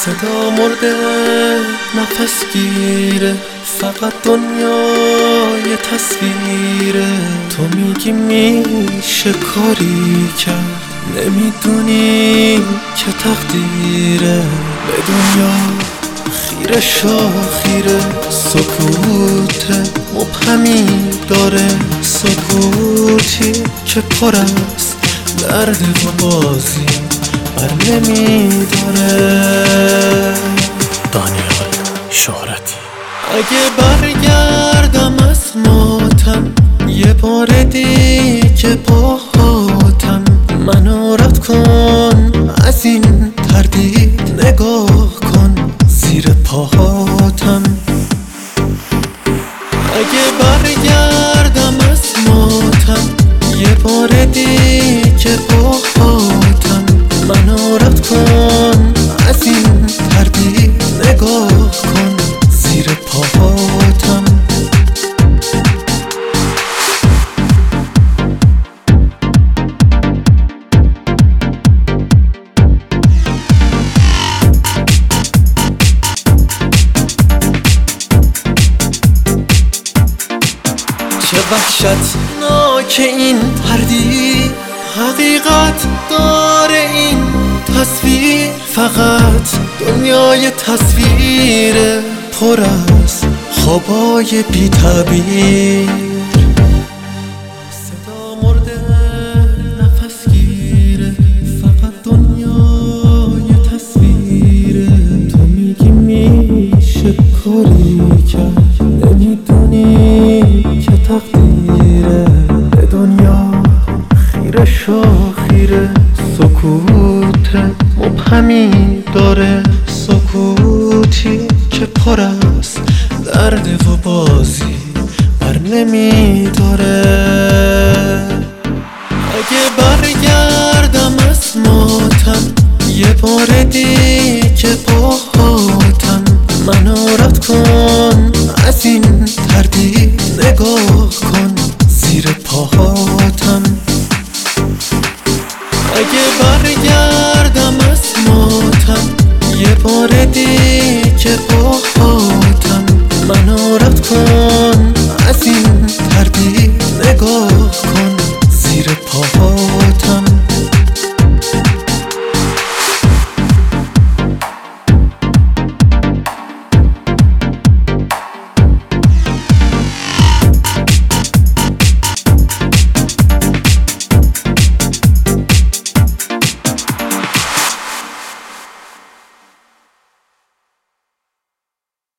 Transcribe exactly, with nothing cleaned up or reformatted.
صدا مرده نفس گیره، فقط دنیای تصویره. تو میگی میشه کاری کرد، نمیدونی که تقدیره. به دنیا خیره شا خیره، سکوته مبهمی داره، سکوتی که پر است درد و بازی بر نمیداره. دانیال شهرتی. اگه برگردم از ماتم یه بار دیگه باهاتم، منو رد کن از این تردید، نگاه کن زیر پاهاتم. اگه برگردم از ماتم یه بار دیگه باهاتم، منو رد کن از این تردید، نگاه کن زیر پاهاتم. چه وحشتناک این پردی، حقیقت داره این تصویر، فقط دنیای تصویره، پر از خوابای بی تعبیر. صدا مرده نفس گیره، فقط دنیای تصویره. تو میگی میشه کاری کرد، نمیدونی که تقدیره. به دنیا خیره شا خیره، سکوت مبهمی داره، سکوتی که پر است درد و بازی بر نمیداره. اگه برگردم از ماتم یه بار دیگه باهاتم، منو رد کن از این تردید، نگاه کن زیر پاهاتم. اگه برگردم از ماتم یه بار دیگه باهاتم، منو رد کن از این تردید، نگاه